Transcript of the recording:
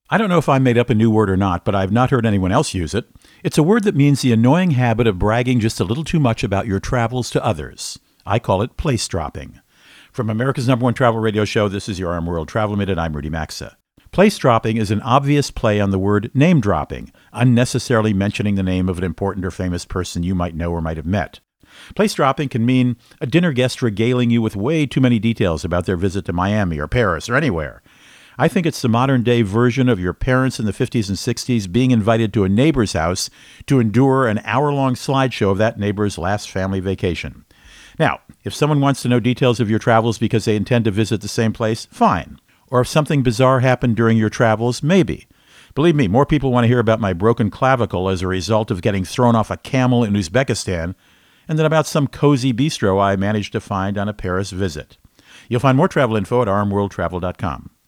I don't know if I made up a new word or not, but I've not heard anyone else use it. It's a word that means the annoying habit of bragging just a little too much about your travels to others. I call it place dropping. From America's #1 travel radio show, this is your RM World Travel Minute. I'm Rudy Maxa. Place dropping is an obvious play on the word name dropping, unnecessarily mentioning the name of an important or famous person you might know or might have met. Place dropping can mean a dinner guest regaling you with way too many details about their visit to Miami or Paris or anywhere. I think it's the modern-day version of your parents in the 50s and 60s being invited to a neighbor's house to endure an hour-long slideshow of that neighbor's last family vacation. Now, if someone wants to know details of your travels because they intend to visit the same place, fine. Or if something bizarre happened during your travels, maybe. Believe me, more people want to hear about my broken clavicle as a result of getting thrown off a camel in Uzbekistan and than about some cozy bistro I managed to find on a Paris visit. You'll find more travel info at rmworldtravel.com.